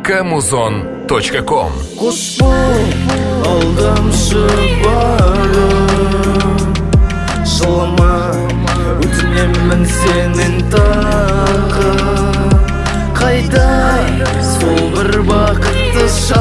mkmuzon.com. Kuş бол, алдамшы барым, жылама, өтінемін сенен тағы. Қайда сол бір бақытты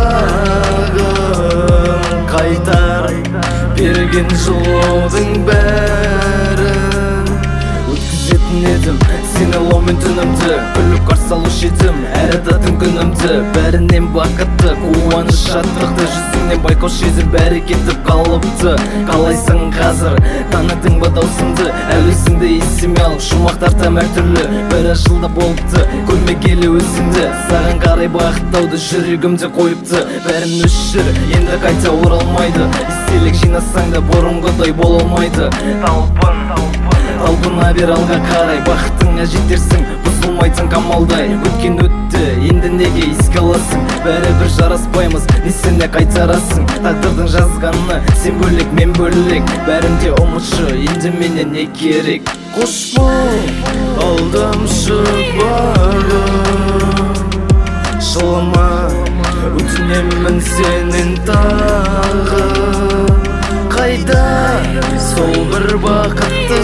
шағым, қайтар берген жылаудың бәрін. Өткізетін едім сені лаумен түнімді, күліп қарсы алушы едім әр ататын күнімді. Бәрінен бақытты, қуаныш шаттықты, жүзіңнен байқаушы едім бәрі кетіп қалыпты. Қалайсың қазір, таныдың ба даусымды, әлі есіме алып шумақтар там әртүрлі. Біраз жылда болыпты, көрмегелі өзіңді, саған қарай бағыттауды жүрегімде қойыпты. Бәрін өшір, енді қайта оралмайды, естелік жинасаң да бұрынғыдай бола алмайды. Талпына бер алға қарай, бақытыңа жетерсің, бұзылмайтын қамалдай. Өткен өтті, енді неге еске аласың, бәрібір жараспаймыз, несіне қайтарасың. Тағдырдың жазғаны, сен бөлек, мен бөлек, бәрінде ұмытшы, енді менен не керек. Қош бол, алдамшы барым, жылама, өтінемін сенен тағы. Қайда сол бір бақытты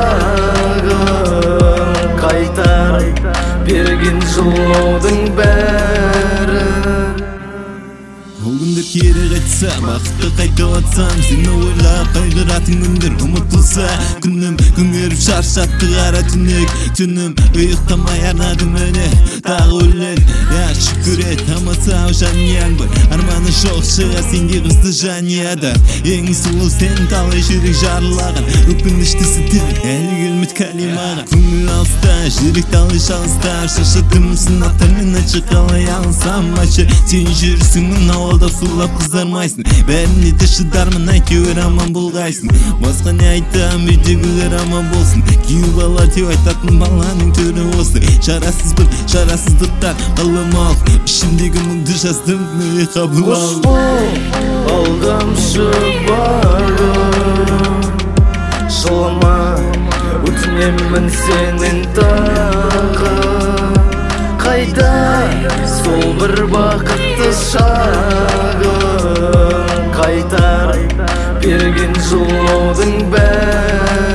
шағым, қайтар берген жылаудың бәрін. Ол күндер кері қайтса, бақытты қайта атсам, сені ойлап қайғыратын күндер ұмытылса. Күнім күн көріп шаршатты қара түнек, түнім ұйықтамай арнадым өне тағы өлең. Я шүкір ет, амасау жанияң бар, арманы жоқ шыға сенде қызды жанияда. Ең сұлу сен талай жүрек жарылаған, өкініштісі тіл әлі келмет кәлимаға. Көңіл алыста, жүрек талай шалыста, шашытым сынақтармен açы қалай алсам ачы. Сен жүрсің мұн ауылда сулап қызармайсың, бәріне де шыдармын әйтеуір аман болғайсың. Басқа не айтам, үйдегілер аман болсын, күйеу бала деп айтатын баланың түрі осы. Шарасыз бір шарасыздықтар қаламау, ішімдегі мұңды жаздым не қабыл ал. Қош бол, алдамшы барым, жылама, өтінемін сенен тағы. Қайда сол бір бақытты шағым, қайтар берген жылаудың бәрін.